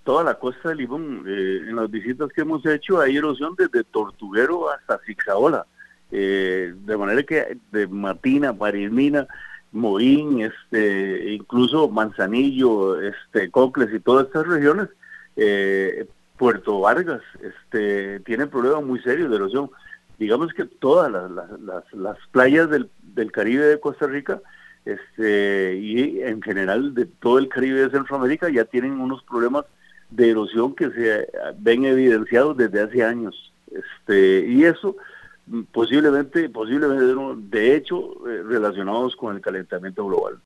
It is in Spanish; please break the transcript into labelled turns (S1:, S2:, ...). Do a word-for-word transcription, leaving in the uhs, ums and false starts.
S1: toda la costa de Limón. Eh, en las visitas que hemos hecho hay erosión desde Tortuguero hasta Zixaola, eh, de manera que de Matina, Parismina, Moín, este, incluso Manzanillo, este, Cocles y todas estas regiones, eh, Puerto Vargas, este, tiene problemas muy serios de erosión. Digamos que todas las, las, las, las playas del, del Caribe de Costa Rica, este, y en general de todo el Caribe de Centroamérica, ya tienen unos problemas de erosión que se ven evidenciados desde hace años. Este, y eso posiblemente, posiblemente de hecho, eh, relacionados con el calentamiento global.